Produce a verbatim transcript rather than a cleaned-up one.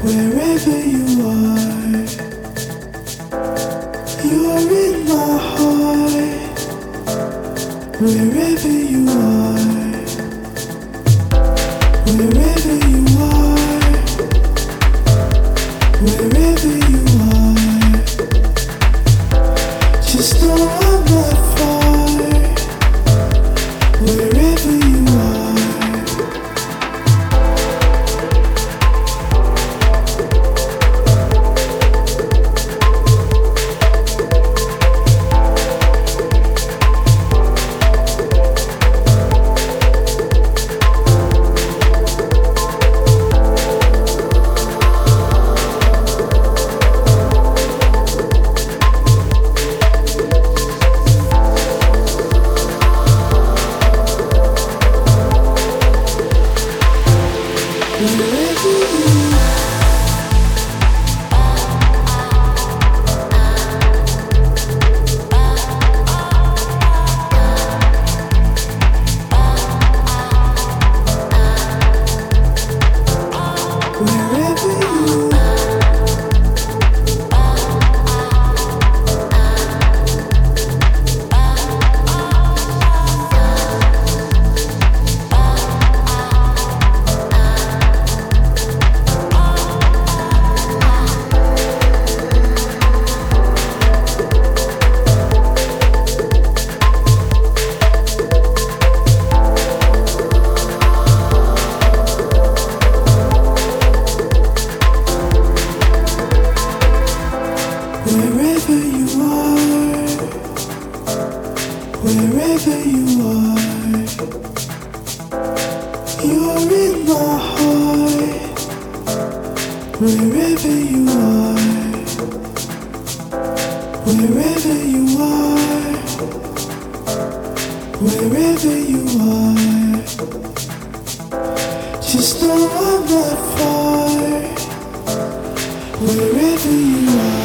Wherever you are, you are in my heart. Wherever you are, wherever you are, wherever you are, just know I'm not far. Wherever you are. Wherever you are, wherever you are, you're in my heart. Wherever you are, wherever you are, wherever you are, just know I'm not far. Wherever you are.